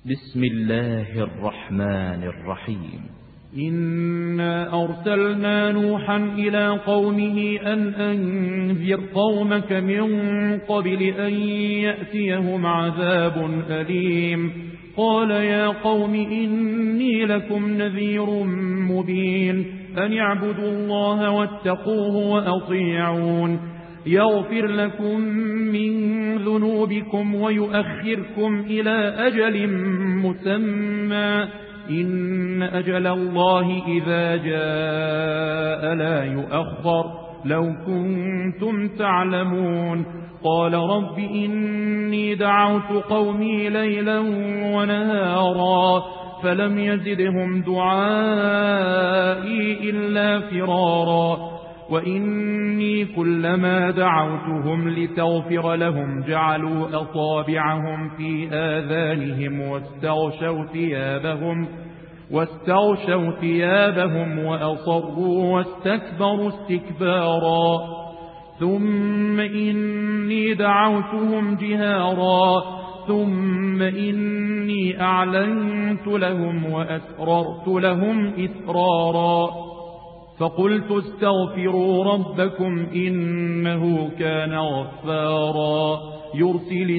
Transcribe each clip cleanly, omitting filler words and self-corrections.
بسم الله الرحمن الرحيم. إنا أرسلنا نوحا إلى قومه أن أنذر قومك من قبل أن يأتيهم عذاب أليم. قال يا قوم إني لكم نذير مبين أن اعبدوا الله واتقوه وأطيعون يغفر لكم من ذنوبكم ويؤخركم إلى أجل مسمى إن أجل الله إذا جاء لا يؤخر لو كنتم تعلمون. قال رب إني دعوت قومي ليلا ونهارا فلم يزدهم دعائي إلا فرارا وإني كلما دعوتهم لتغفر لهم جعلوا أصابعهم في آذانهم واستغشوا ثيابهم وأصروا واستكبروا استكبارا. ثم إني دعوتهم جهارا ثم إني أعلنت لهم وأسررت لهم إسرارا. فقلت استغفروا ربكم إنه كان غفارا يرسل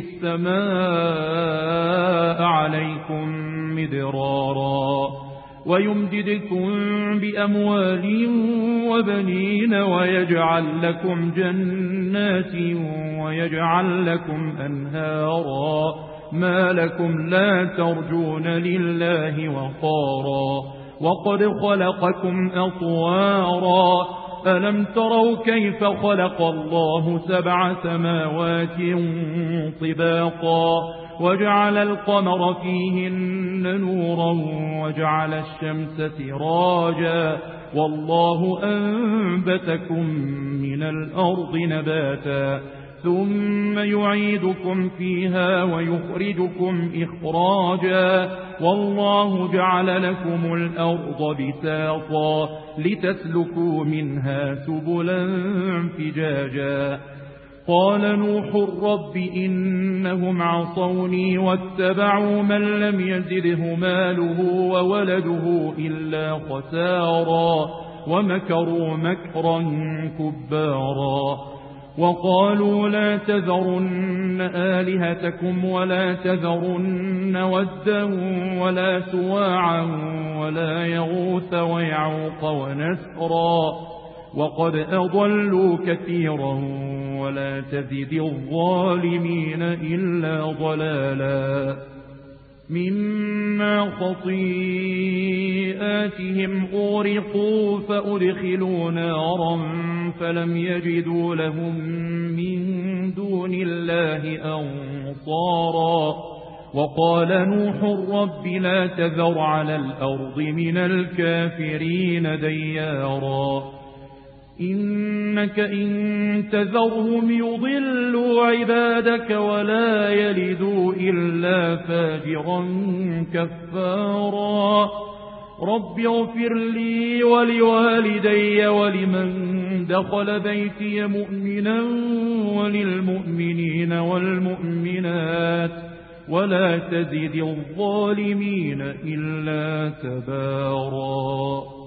السماء عليكم مدرارا ويمددكم بأموال وبنين ويجعل لكم جنات ويجعل لكم أنهارا ما لكم لا ترجون لله وقارا وقد خلقكم أطوارا ألم تروا كيف خلق الله 7 سماوات طباقا وجعل القمر فيهن نورا وجعل الشمس سراجا والله أنبتكم من الأرض نباتا ثم يعيدكم فيها ويخرجكم إخراجا والله جعل لكم الأرض بساطا لتسلكوا منها سبلا فجاجا. قال نوح رب إنهم عصوني واتبعوا من لم يزده ماله وولده إلا خسارا ومكروا مكرا كبارا. وقالوا لا تذرن آلهتكم ولا تذرن ودا ولا سواعا ولا يغوث ويعوق ونسرا وقد أضلوا كثيرا ولا تزد الظالمين إلا ضلالا. مما خطيئاتهم أغرقوا فأدخلوا نارا فلم يجدوا لهم من دون الله أنصارا. وقال نوح رب لا تذر على الأرض من الكافرين ديارا إنك إن تذرهم يضلوا عبادك ولا يلدوا إلا فاجرا كفارا. رب اغفر لي ولوالدي ولمن دخل بيتي مؤمنا وللمؤمنين والمؤمنات ولا تزد الظالمين إلا تبارا.